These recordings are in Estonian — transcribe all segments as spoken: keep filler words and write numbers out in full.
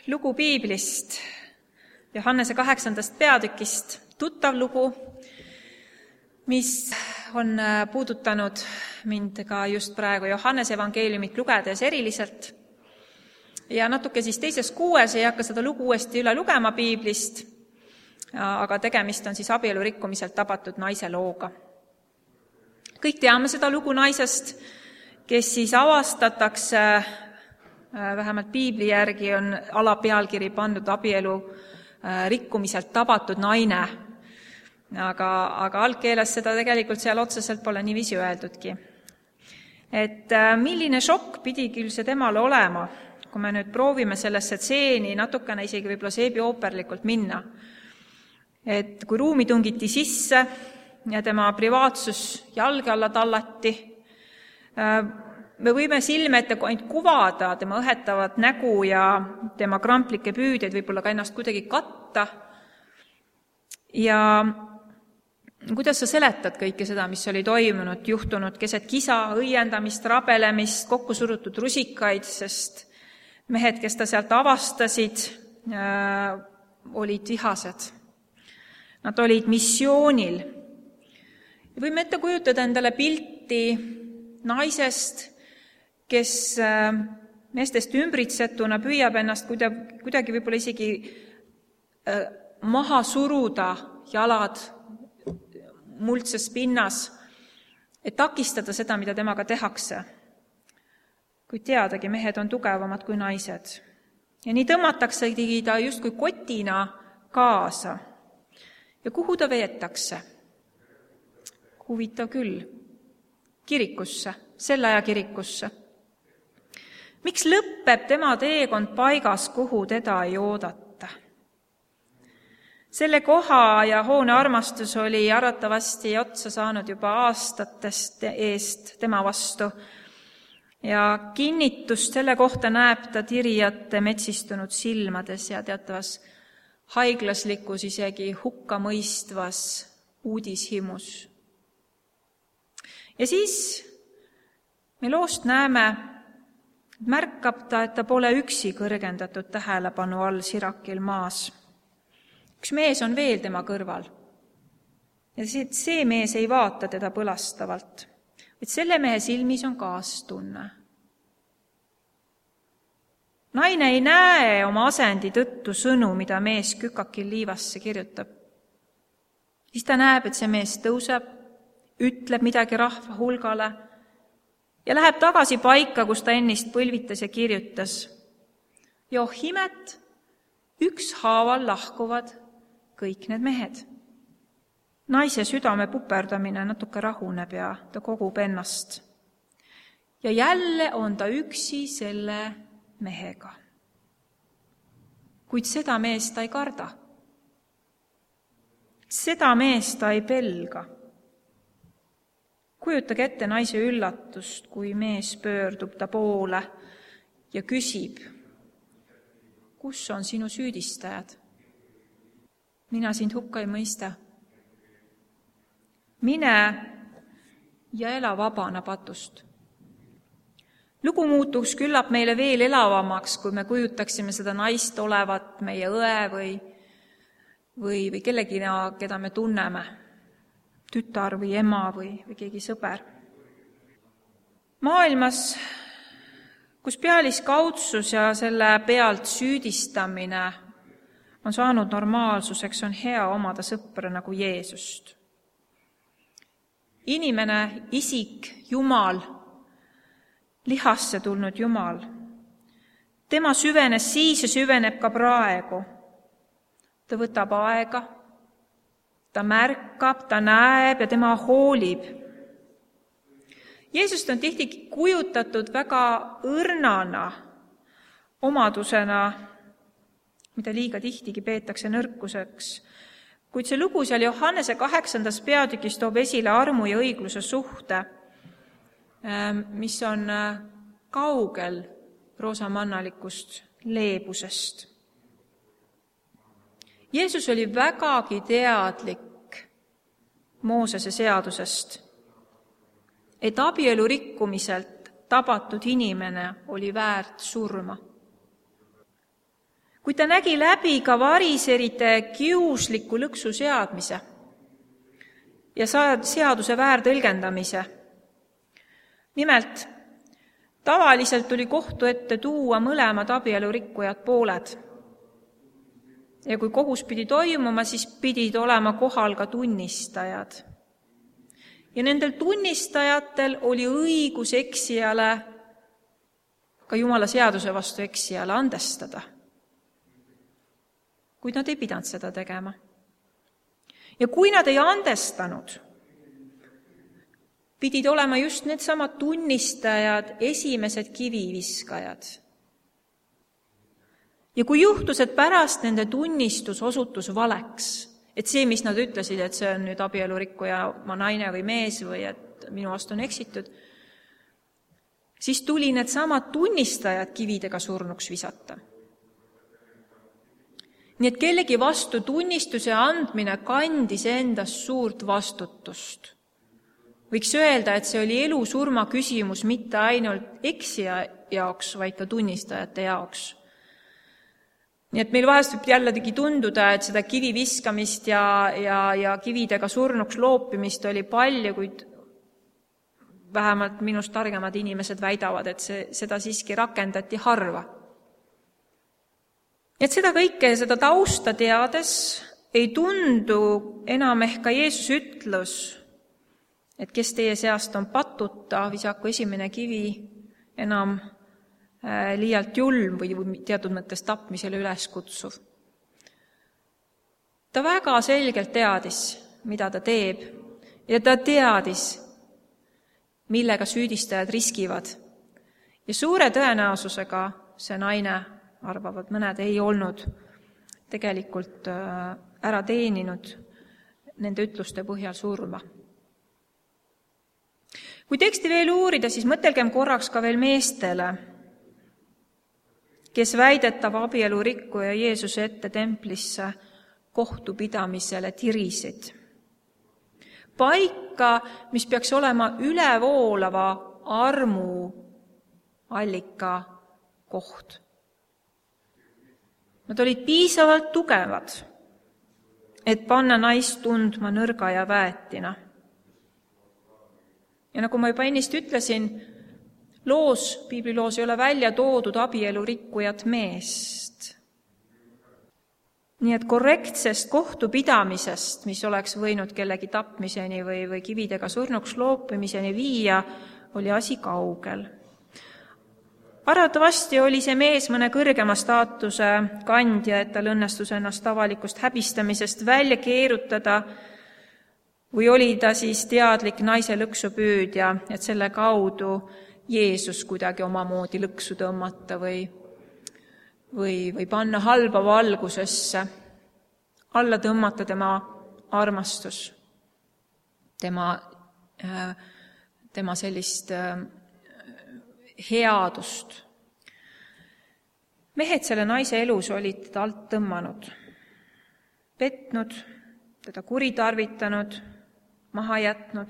lugu piiblist, Johannese kaheksandast peatükist, tuttav lugu, mis on puudutanud mind ka just praegu Johannese evangeeliumit lugedes eriliselt. Ja natuke siis teises kuues ei hakka seda lugu uuesti üle lugema piiblist, aga tegemist on siis abielu rikkumiselt tabatud naise looga. Kõik teame seda lugu naisest, kes siis avastatakse, vähemalt piibli järgi on alapealkiri pandud abielu rikkumiselt tabatud naine, aga, aga algkeeles seda tegelikult seal otseselt pole niiviisi öeldudki. Et milline šokk pidi küll see temale olema, kui me nüüd proovime sellesse tseeni natukene isegi võib-olla seebiooperlikult minna. Et kui ruumi tungiti sisse ja tema privaatsus jalge alla tallati, me võime silme ette ainult kuvada tema õhetavat nägu ja tema kramplikke püüdeid võib-olla ka ennast kuidagi katta. Ja kuidas sa seletad kõike seda, mis oli toimunud, juhtunud keset kisa, õiendamist, rabelemist, kokkusurutud rusikaid, sest mehed, kes ta sealt avastasid, äh, olid vihased. Nad olid missioonil. Ja võime ette kujutada endale pilti naisest, kes äh, meestest ümbritsetuna püüab ennast kuidagi, kuidagi võib-olla isegi äh, maha suruda jalad muldses pinnas, et takistada seda, mida temaga tehakse. Kui teadagi, mehed on tugevamad kui naised. Ja nii tõmmataksegi ta justkui kotina kaasa. Ja kuhu ta veetakse? Huvitav küll. Kirikusse, selle aja kirikusse. Miks lõppeb tema teekond paigas, kuhu teda ei oodata? Selle koha ja hoone armastus oli arvatavasti otsa saanud juba aastatest eest tema vastu. Ja kinnitust selle kohta näeb ta tirijate metsistunud silmades ja teatavas haiglaslikus isegi hukkamõistvas uudishimus. Ja siis me loost näeme, märkab ta, et ta pole üksi kõrgendatud tähelepanu all sirakil maas. Üks mees on veel tema kõrval. Ja see, see mees ei vaata teda põlastavalt. Et selle mehe silmis on kaastunne. Naine ei näe oma asendi tõttu sõnu, mida mees kükakil liivasse kirjutab. Siis ta näeb, et see mees tõuseb, ütleb midagi rahva hulgale ja läheb tagasi paika, kus ta ennist põlvitas ja kirjutas. Ja oh imet, ükshaaval lahkuvad kõik need mehed. Naise südame puperdamine natuke rahuneb ja ta kogub ennast. Ja jälle on ta üksi selle mehega. Kuid seda meest ta ei karda. Seda meest ta ei pelga. Kujutage ette naise üllatust, kui mees pöördub ta poole ja küsib, kus on sinu süüdistajad? Mina sind hukka ei mõista. Mine ja ela vabana patust. Lugu muutuks küllap meile veel elavamaks, kui me kujutaksime seda naist olevat meie õe või, või, või kellegina, keda me tunneme, tütar või ema või, või keegi sõber. Maailmas, kus pealiskaudsus ja selle pealt süüdistamine on saanud normaalsuseks, on hea omada sõpra nagu Jeesust. Inimene, isik, Jumal, lihasse tulnud Jumal. Tema süvenes siis ja süveneb ka praegu. Ta võtab aega, ta märkab, ta näeb ja tema hoolib. Jeesust on tihti kujutatud väga õrnana omadusena, mida liiga tihtigi peetakse nõrkuseks. Kuid see lugu seal Johannese kaheksandas peatükis toob esile armu ja õigluse suhte, mis on kaugel roosamannalikust leebusest. Jeesus oli vägagi teadlik Moosese seadusest, et abielu rikkumiselt tabatud inimene oli väärt surma. kuid ta nägi läbi ka variserite kiusliku lõksu seadmise ja seaduse väärtõlgendamise. Nimelt, tavaliselt tuli kohtu ette tuua mõlemad abielurikkujad pooled. Ja kui kohus pidi toimuma, siis pidid olema kohal ka tunnistajad. Ja nendel tunnistajatel oli õigus eksijale, ka Jumala seaduse vastu eksijale andestada. Kuid nad ei pidanud seda tegema. Ja kui nad ei andestanud, pidid olema just need samad tunnistajad, esimesed kiviviskajad. Ja kui juhtus, et pärast nende tunnistus osutus valeks, et see, mis nad ütlesid, et see on nüüd abielurikkuja, ma naine või mees või et minu vastu on eksitud, siis tuli need samad tunnistajad kividega surnuks visata. Nii et kellegi vastu tunnistuse andmine kandis endas suurt vastutust. Võiks öelda, et see oli elu-surma küsimus mitte ainult eksija jaoks, vaid ka tunnistajate jaoks. Nii et meil vahest võib jällegi tunduda, et seda kivi viskamist ja, ja, ja kividega surnuks loopimist oli palju, kuid vähemalt minust targemad inimesed väidavad, et see, seda siiski rakendati harva. Et seda kõike, seda tausta teades ei tundu enam ehk ka Jeesus ütlus, et kes teie seast on patuta, visaku esimene kivi, enam liialt julm või teatud mõttes tapmisele üles kutsuv. Ta väga selgelt teadis, mida ta teeb, ja ta teadis, millega süüdistajad riskivad. Ja suure tõenäosusega see naine, arvavad mõned, ei olnud tegelikult ära teeninud nende ütluste põhjal surma. Kui teksti veel uurida, siis mõtelgem korraks ka veel meestele, kes väidetav abielurikkuja Jeesuse ette templisse kohtupidamisele tirisid. Paika, mis peaks olema ülevoolava armu allika koht. Nad olid piisavalt tugevad, et panna naist tundma nõrga ja väetina. Ja nagu ma juba ennist ütlesin, loos, piibliloos ei ole välja toodud abielurikkujat meest. Nii et korrektsest kohtupidamisest, mis oleks võinud kellegi tapmiseni või, või kividega surnuks loopimiseni viia, oli asi kaugel. Arvatavasti oli see mees mõne kõrgema staatuse kandja, et tal õnnestus ennast avalikust häbistamisest välja keerutada, või oli ta siis teadlik naise lõksupüüdja, et selle kaudu Jeesus kuidagi omamoodi lõksu tõmmata või, või, või panna halba valgusesse, alla tõmmata tema armastus, tema, tema sellist headust. Mehed selle naise elus olid teda alt tõmmanud, petnud, teda kuritarvitanud, maha jätnud.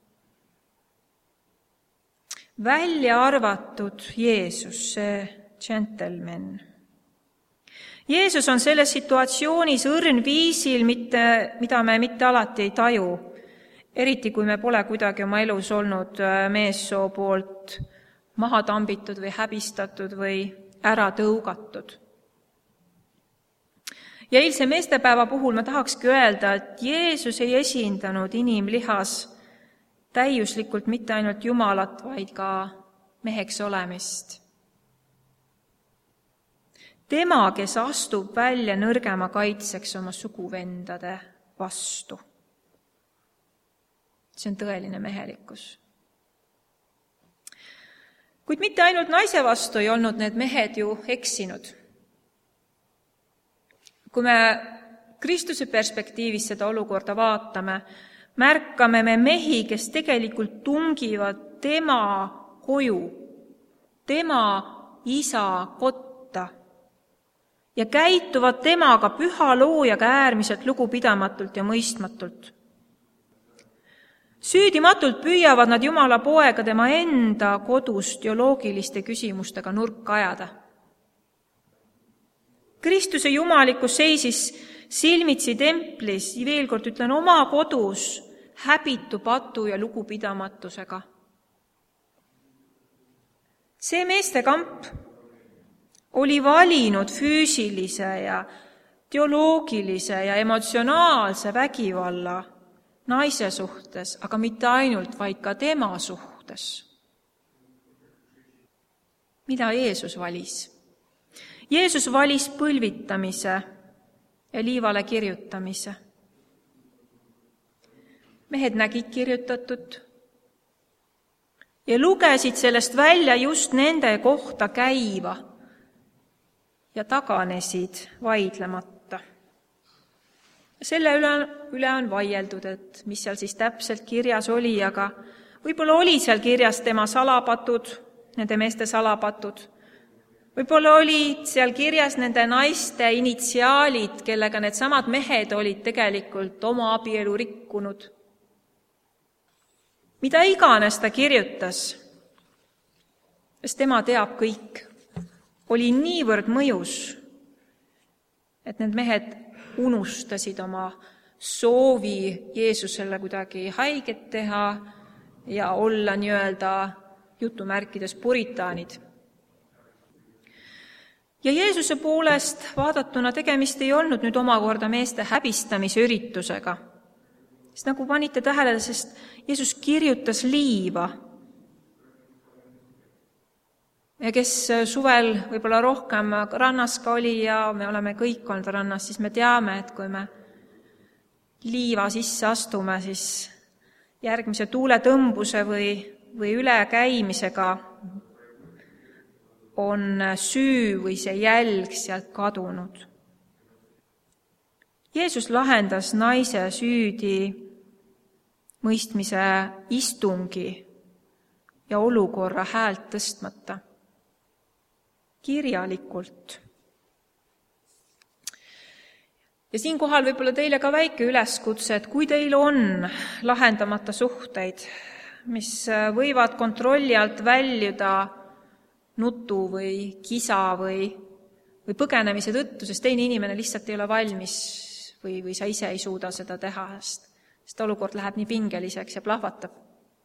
Välja arvatud Jeesus, see gentleman. Jeesus on selles situatsioonis õrn viisil, mitte, mida me mitte alati ei taju, eriti kui me pole kuidagi oma elus olnud meessoo poolt maha tambitud või häbistatud või ära tõugatud. Ja eilse meestepäeva puhul ma tahakski öelda, et Jeesus ei esindanud inimlihas täiuslikult mitte ainult Jumalat, vaid ka meheks olemist. Tema, kes astub välja nõrgema kaitseks oma suguvendade vastu. See on tõeline mehelikkus. Kuid mitte ainult naise vastu ei olnud need mehed ju eksinud. Kui me Kristuse perspektiivis seda olukorda vaatame, märkame me mehi, kes tegelikult tungivad tema koju, tema isa kotta ja käituvad temaga püha loojaga äärmiselt lugupidamatult ja mõistmatult. Süüdimatult püüavad nad Jumala poega tema enda kodust teoloogiliste küsimustega nurka ajada. Kristuse jumalikkus seisis silmitsi templis, veel kord ütlen, oma kodus, häbitu patu ja lugupidamatusega. See meestekamp oli valinud füüsilise ja teoloogilise ja emotsionaalse vägivalla naise suhtes, aga mitte ainult, vaid ka tema suhtes. Mida Jeesus valis? Jeesus valis põlvitamise ja liivale kirjutamise. Mehed nägid kirjutatud ja lugesid sellest välja just nende kohta käiva ja taganesid vaidlemata. Selle üle, üle on vaieldud, et mis seal siis täpselt kirjas oli, aga võib-olla oli seal kirjas tema salapatud, nende meeste salapatud. Võib-olla olid seal kirjas nende naiste initsiaalid, kellega need samad mehed olid tegelikult oma abielu rikkunud. Mida iganes ta kirjutas, sest tema teab kõik, oli niivõrd mõjus, et need mehed unustasid oma soovi Jeesusele kuidagi haiget teha ja olla nii-öelda jutumärkides puritaanid. Ja Jeesuse poolest vaadatuna tegemist ei olnud nüüd omakorda meeste häbistamise üritusega. Sest nagu panite tähele, sest Jeesus kirjutas liiva. Ja kes suvel võib-olla rohkem rannas ka oli ja me oleme kõik olnud rannas, siis me teame, et kui me liiva sisse astume, siis järgmise tuuletõmbuse või, või ülekäimisega on süü või see jälg sealt kadunud. Jeesus lahendas naise süüdi mõistmise istungi ja olukorra häält tõstmata. Kirjalikult. Ja siinkohal võib-olla teile ka väike üleskutse, et kui teil on lahendamata suhteid, mis võivad kontrolli alt väljuda nutu või kisa või, või põgenemise tõttu, sest teine inimene lihtsalt ei ole valmis või, või sa ise ei suuda seda teha, sest, sest olukord läheb nii pingeliseks ja plahvatab,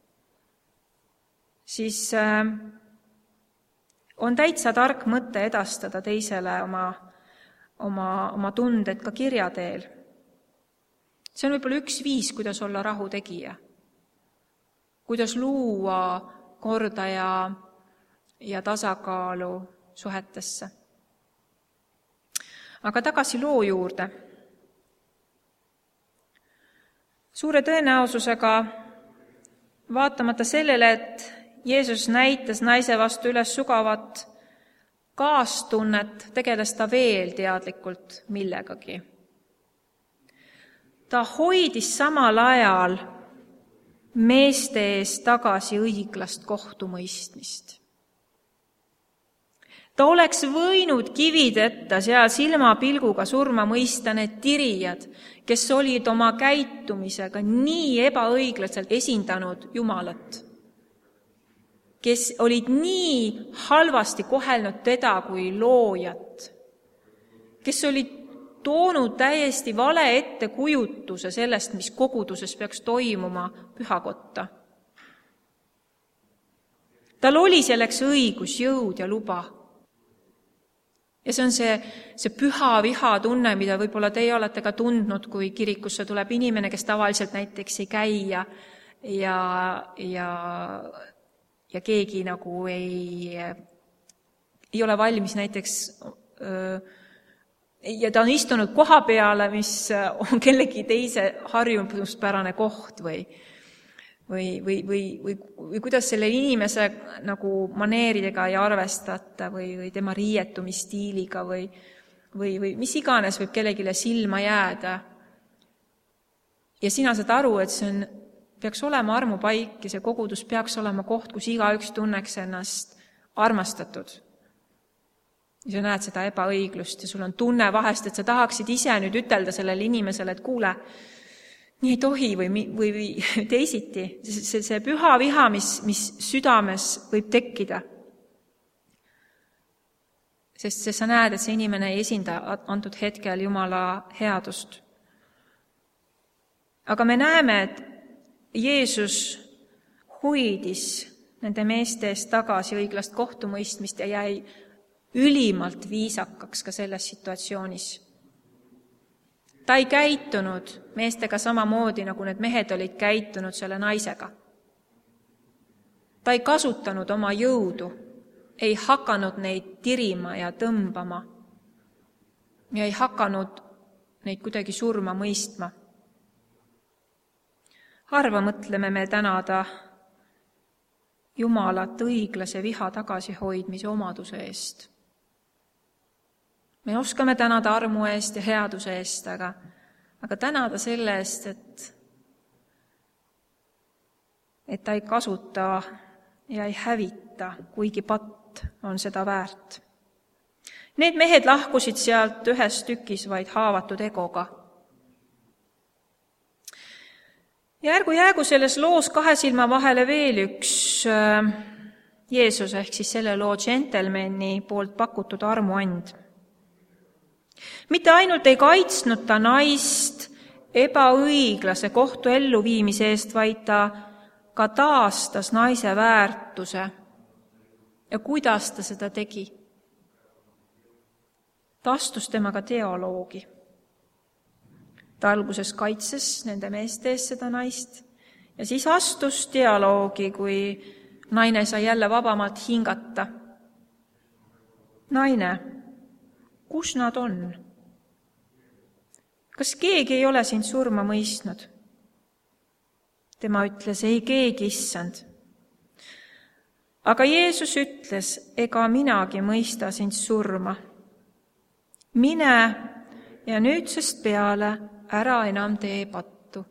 siis äh, on täitsa tark mõte edastada teisele oma, oma, oma tunded ka kirja teel. See on võib-olla üks viis, kuidas olla rahutegija, kuidas luua korda ja ja tasakaalu suhetesse. Aga tagasi loo juurde. Suure tõenäosusega, vaatamata sellele, et Jeesus näitas naise vastu üles sügavat kaastunnet, tegeles ta veel teadlikult millegagi. Ta hoidis samal ajal meeste ees tagasi õiglast kohtumõistmist. Ta oleks võinud kividetta seal silmapilguga surma mõista need tirijad, kes olid oma käitumisega nii ebaõiglaselt esindanud Jumalat, kes olid nii halvasti kohelnud teda kui loojat, kes olid toonud täiesti vale ettekujutuse sellest, mis koguduses peaks toimuma pühakotta. Tal oli selleks õigus, jõud ja luba. Ja see on see, see püha viha tunne, mida võib-olla teie olete ka tundnud, kui kirikusse tuleb inimene, kes tavaliselt näiteks ei käi ja, ja, ja, ja keegi nagu ei, ei ole valmis näiteks öö, ja ta on istunud koha peale, mis on kellegi teise harjumuspärane koht või Või, või, või, või, või kuidas selle inimese nagu maneeridega ei arvestata või, või tema riietumisstiiliga või, või, või mis iganes võib kellegile silma jääda. Ja sina saad aru, et see on, peaks olema armupaik ja see kogudus peaks olema koht, kus igaüks tunneks ennast armastatud. Ja sa näed seda ebaõiglust ja sul on tunne vahest, et sa tahaksid ise nüüd ütelda sellele inimesele, et kuule, nii ei tohi või, või, või teisiti. See, see püha viha, mis, mis südames võib tekkida. sest sa näed, et see inimene ei esinda antud hetkel Jumala headust. Aga me näeme, et Jeesus hoidis nende meeste eest tagasi õiglast kohtumõistmist ja jäi ülimalt viisakaks ka selles situatsioonis. Ta ei käitunud meestega samamoodi, nagu need mehed olid käitunud selle naisega. Ta ei kasutanud oma jõudu, ei hakanud neid tirima ja tõmbama ja ei hakanud neid kuidagi surma mõistma. Harva mõtleme me tänada Jumalat õiglase viha tagasihoidmise omaduse eest. Me oskame tänada armu eest ja headuse eest, aga, aga tänada selle eest, et, et ta ei kasuta ja ei hävita, kuigi patt on seda väärt. Need mehed lahkusid sealt ühes tükis vaid haavatud egoga. Ja ärgu jäägu selles loos kahe silma vahele veel üks Jeesuse ehk siis selle loo džentelmeni poolt pakutud armuand. Mitte ainult ei kaitsnud ta naist ebaõiglase kohtu elluviimise eest, vaid ta ka taastas naise väärtuse. Ja kuidas ta seda tegi? Ta astus temaga dialoogi. Ta alguses kaitses nende meeste eest seda naist ja siis astus dialoogi, kui naine sai jälle vabamalt hingata. Naine, kus nad on? Kas keegi ei ole sind surma mõistnud? Tema ütles, ei keegi, issand. Aga Jeesus ütles, ega minagi mõista sind surma. Mine ja nüüdsest peale ära enam tee pattu.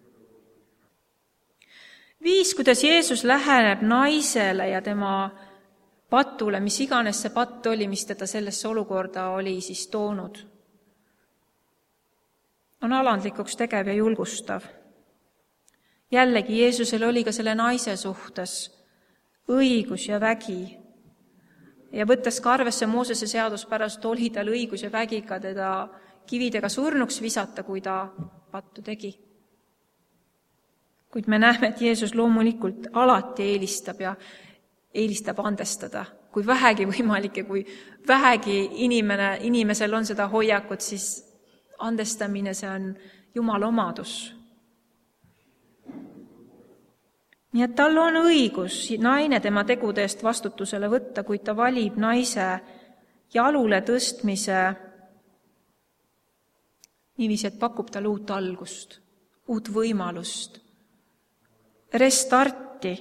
Viis, kuidas Jeesus läheneb naisele ja tema patule, mis iganes see patt oli, mis teda sellesse olukorda oli siis toonud, on alandlikuks tegev ja julgustav. Jällegi, Jeesusel oli ka selle naise suhtes õigus ja vägi. Ja võttes ka arvesse Moosese seaduspärast, oli tal õigus ja vägi ka teda kividega surnuks visata, kui ta pattu tegi. Kuid me näeme, et Jeesus loomulikult alati eelistab ja eelistab andestada. Kui vähegi võimalik ja kui vähegi inimene, inimesel on seda hoiakut, siis andestamine, see on Jumala omadus. Nii et tal on õigus naine tema tegude eest vastutusele võtta, kuid ta valib naise jalule tõstmise niiviisi, et pakub talle uut algust, uut võimalust, restarti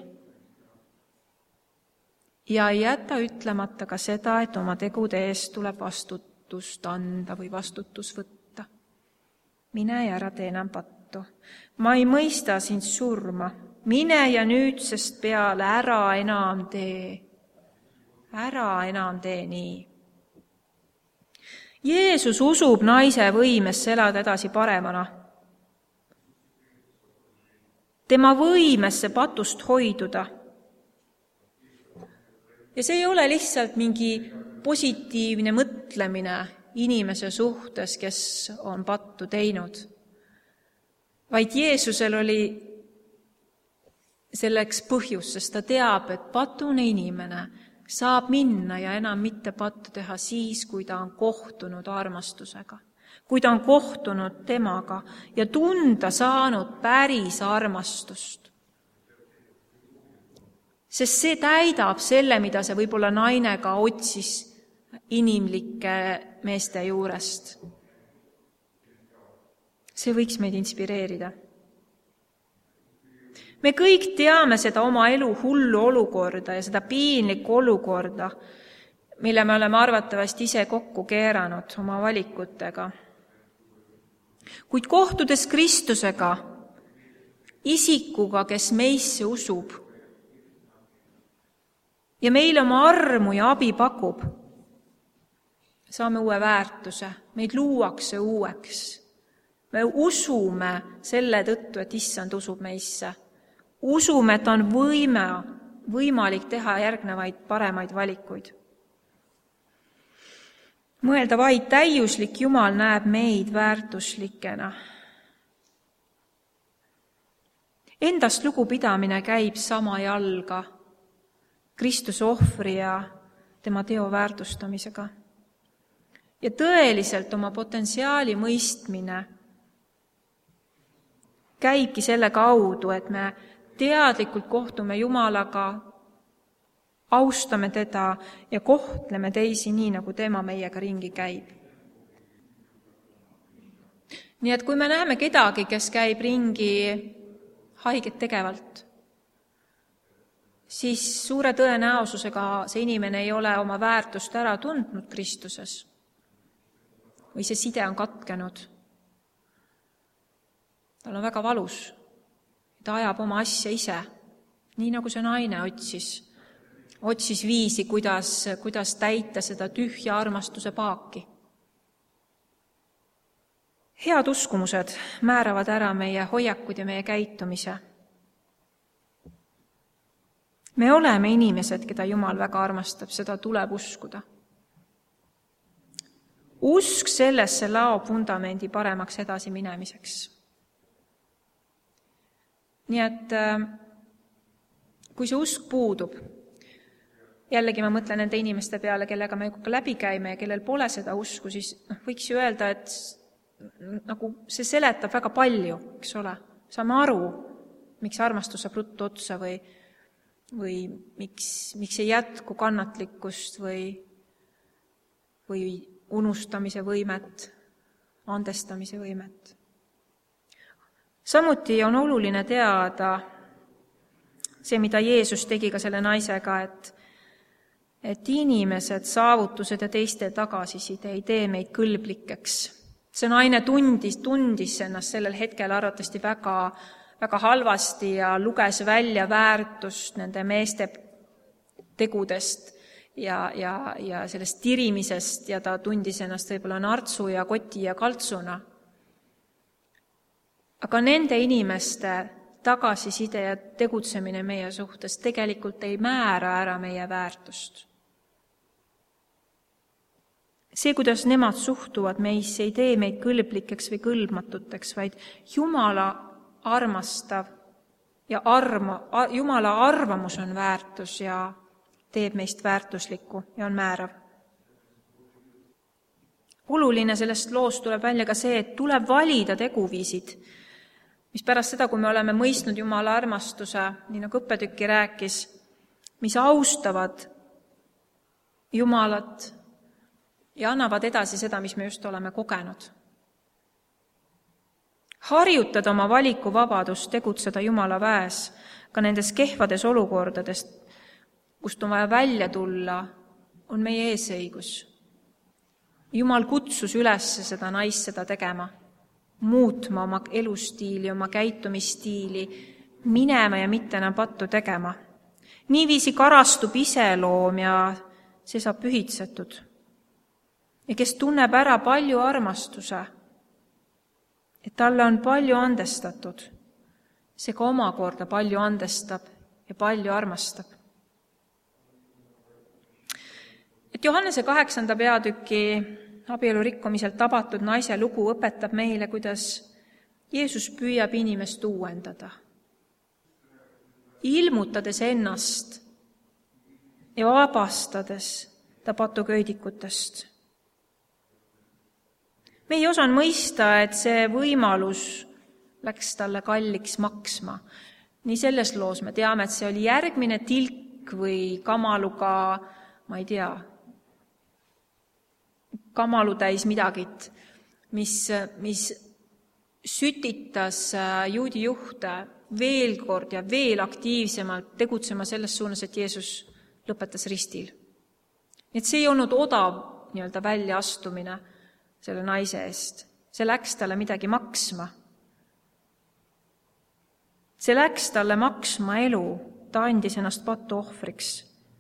ja ei jäta ütlemata ka seda, et oma tegude eest tuleb vastutust anda või vastutus võtta. Mine ja ära tee enam pattu. Ma ei mõista sind surma. Mine ja nüüdsest peale ära enam tee. Ära enam tee nii. Jeesus usub naise võimesse elada edasi paremana. Tema võimesse patust hoiduda. Ja see ei ole lihtsalt mingi positiivne mõtlemine inimese suhtes, kes on pattu teinud, vaid Jeesusel oli selleks põhjus, sest ta teab, et patune inimene saab minna ja enam mitte pattu teha siis, kui ta on kohtunud armastusega, kui ta on kohtunud temaga ja tunda saanud päris armastust. Sest see täidab selle, mida see võib-olla naine ka otsis inimlike meeste juurest. See võiks meid inspireerida. Me kõik teame seda oma elu hullu olukorda ja seda piinlikku olukorda, mille me oleme arvatavasti ise kokku keeranud oma valikutega. Kuid kohtudes Kristusega, isikuga, kes meisse usub ja meile oma armu ja abi pakub, saame uue väärtuse, meid luuakse uueks. Me usume selle tõttu, et issand usub meisse. Usume, et on võime, võimalik teha järgnevaid paremaid valikuid. mõelda vaid, täiuslik Jumal näeb meid väärtuslikena. Endast lugupidamine käib sama jalga Kristuse ohvri ja tema teo väärtustamisega. Ja tõeliselt oma potentsiaali mõistmine käibki selle kaudu, et me teadlikult kohtume Jumalaga, austame teda ja kohtleme teisi nii, nagu tema meiega ringi käib. Nii et kui me näeme kedagi, kes käib ringi haiget tegevalt, siis suure tõenäosusega see inimene ei ole oma väärtust ära tundnud Kristuses või see side on katkenud. Tal on väga valus. Ta ajab oma asja ise, nii nagu see naine otsis. Otsis viisi, kuidas, kuidas täita seda tühja armastuse paaki. Head uskumused määravad ära meie hoiakud ja meie käitumise. Me oleme inimesed, keda Jumal väga armastab, seda tuleb uskuda. Usk sellesse laob vundamendi paremaks edasi minemiseks. Nii et kui see usk puudub, jällegi ma mõtlen nende inimeste peale, kellega me läbi käime ja kellel pole seda usku, siis võiks ju öelda, et nagu see seletab väga palju, eks ole. Saame aru, miks armastus saab ruttu otsa või, või miks, miks ei jätku kannatlikkust või, või unustamise võimet, andestamise võimet. Samuti on oluline teada see, mida Jeesus tegi ka selle naisega, et, et inimesed, saavutused ja teiste tagasiside ei tee meid kõlblikeks. See naine tundis, tundis ennast sellel hetkel arvatavasti väga, väga halvasti ja luges välja väärtust nende meeste tegudest ja, ja, ja sellest tirimisest ja ta tundis ennast võib-olla nartsu ja koti ja kaltsuna. Aga nende inimeste tagasiside ja tegutsemine meie suhtes tegelikult ei määra ära meie väärtust. See, kuidas nemad suhtuvad meisse, ei tee meid kõlblikeks või kõlbmatuteks, vaid Jumala armastav ja arma, Jumala arvamus on väärtus ja teeb meist väärtuslikku ja on määrav. Oluline sellest loost tuleb välja ka see, et tuleb valida teguviisid, mis pärast seda, kui me oleme mõistnud Jumala armastuse, nii nagu õppetükki rääkis, mis austavad Jumalat ja annavad edasi seda, mis me just oleme kogenud. Harjutada oma valikuvabadust tegutseda Jumala väes ka nendes kehvades olukordadest, kust on vaja välja tulla, on meie eesõigus. Jumal kutsus üles seda naist seda tegema, muutma oma elustiili, oma käitumisstiili, minema ja mitte enam pattu tegema. Niiviisi karastub iseloom ja see saab pühitsetud. Ja kes tunneb ära palju armastuse, et talle on palju andestatud, see ka omakorda palju andestab ja palju armastab. Et Johannese kaheksanda peatüki abielu rikkumiselt tabatud naise lugu õpetab meile, kuidas Jeesus püüab inimest uuendada, ilmutades ennast ja vabastades ta patuköidikutest. Me ei osanud mõista, et see võimalus läks talle kalliks maksma. Nii selles loos me teame, et see oli järgmine tilk või kamaluga, ma ei tea, kamalu täis midagit, mis, mis sütitas juudi juhte veel kord ja veel aktiivsemalt tegutsema selles suunas, et Jeesus lõpetas ristil. Et see ei olnud odav nii-öelda väljaastumine selle naise eest. See läks talle midagi maksma. See läks talle maksma elu, ta andis ennast patu ohvriks.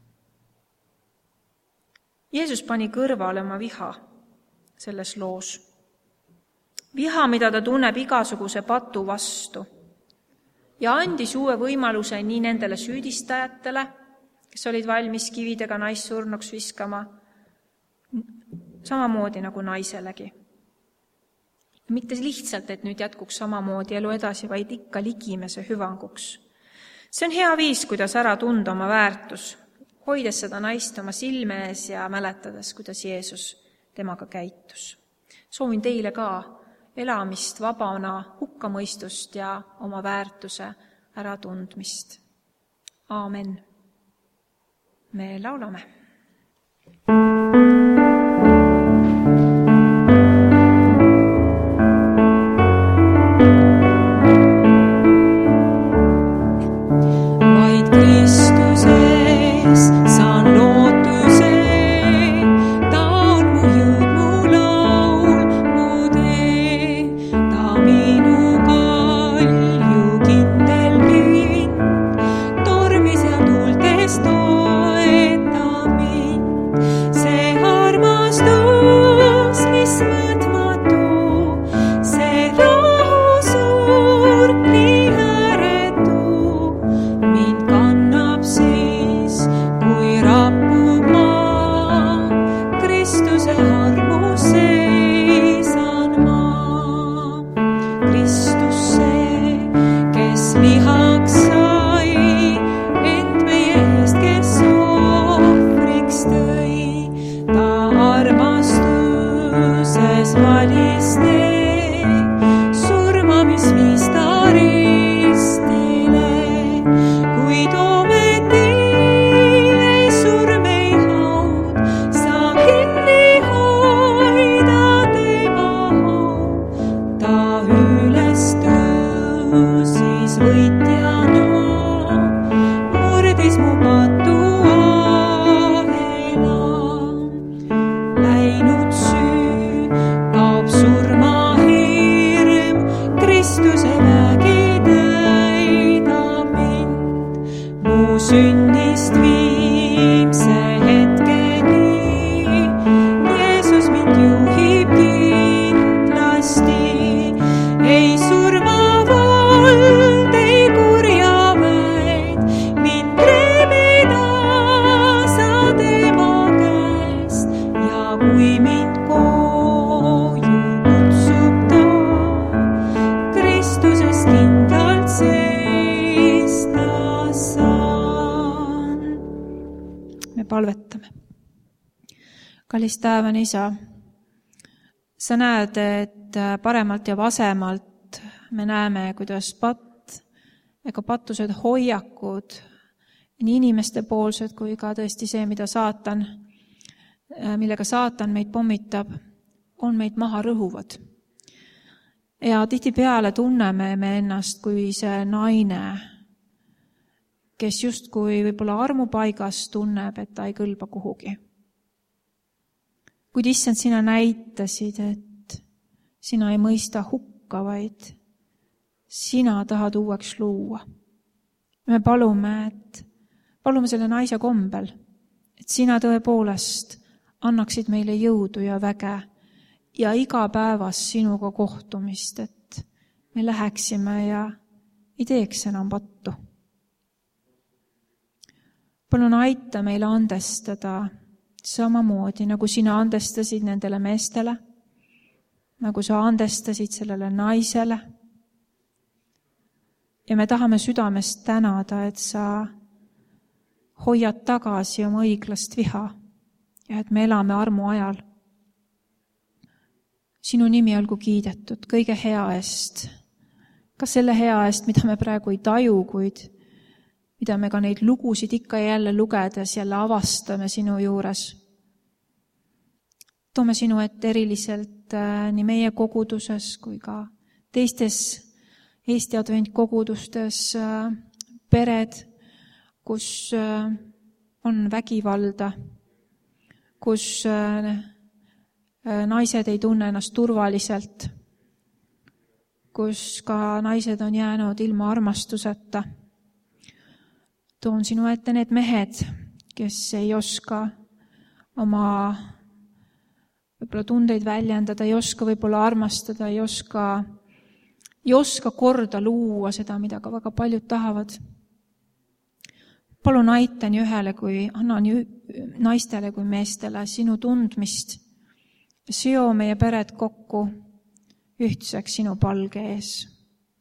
Jeesus pani kõrvale oma viha selles loos. Viha, mida ta tunneb igasuguse patu vastu. Ja andis uue võimaluse nii nendele süüdistajatele, kes olid valmis kividega naist surnuks viskama, samamoodi nagu naiselegi. Mitte lihtsalt, et nüüd jätkuks samamoodi elu edasi, vaid ikka ligimese hüvanguks. See on hea viis, kuidas ära tunda oma väärtus, hoides seda naist oma silme ees ja mäletades, kuidas Jeesus temaga käitus. Soovin teile ka elamist vabana hukkamõistust ja oma väärtuse äratundmist. Aamen. Me laulame. Kallis taevane Isa, sa näed, et paremalt ja vasemalt me näeme, kuidas patt ega pattused hoiakud, nii inimeste poolsed kui ka tõesti see, mida saatan, millega saatan meid pommitab, on meid maha rõhuvad. Ja tihtipeale tunneme me ennast kui see naine, kes justkui võib-olla armupaigas tunneb, et ta ei kõlba kuhugi. Kuid issand, sina näitasid, et sina ei mõista hukka, vaid sina tahad uueks luua. Me palume, et palume selle naise kombel, et sina tõepoolest annaksid meile jõudu ja väge ja igapäevas sinuga kohtumist, et me läheksime ja ei teeks enam pattu. Palun aita meile andestada samamoodi, nagu sina andestasid nendele meestele, nagu sa andestasid sellele naisele. Ja me tahame südamest tänada, et sa hoiad tagasi oma õiglast viha ja et me elame armu ajal. Sinu nimi olgu kiidetud kõige hea eest, ka selle hea eest, mida me praegu ei taju, kuid mida me ka neid lugusid ikka ja jälle lugedes jälle avastame sinu juures. Toome sinu ette eriliselt äh, nii meie koguduses kui ka teistes Eesti adventkogudustes äh, pered, kus äh, on vägivalda, kus äh, naised ei tunne ennast turvaliselt, kus ka naised on jäänud ilma armastuseta. Toon sinu ette need mehed, kes ei oska oma võib-olla tundeid väljendada, ei oska võib-olla armastada, ei oska, ei oska korda luua seda, mida ka väga paljud tahavad. Palun aita nii ühele kui, anna nii naistele kui meestele sinu tundmist Seo meie pered kokku ühtseks sinu palge ees.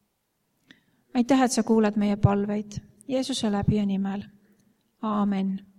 Aitäh, et sa kuuled meie palveid Jeesuse läbi ja nimel. Aamen.